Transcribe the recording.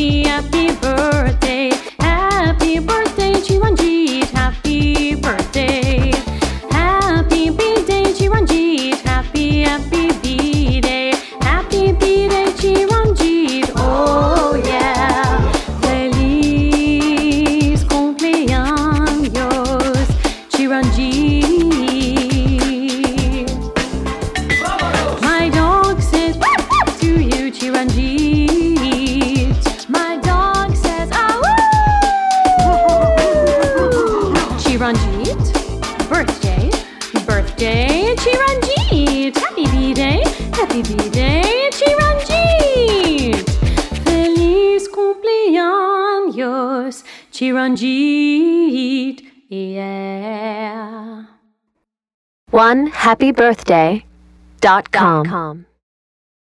happy, happy birthday. Happy birthday, Chiranjit. Happy birthday. Happy B-Day, Chiranjit. Happy, happy B-Day. Happy B-Day, Chiranjit. Oh yeah. Feliz cumpleaños, Chiranjit. My dog says to you, Chiranjit. My dog says Chiranjit, birthday, birthday, Chiranjit. Happy B-Day, happy B-Day, Chiranjit. Feliz cumpleaños, Chiranjit. Yeah. OneHappyBirthday.com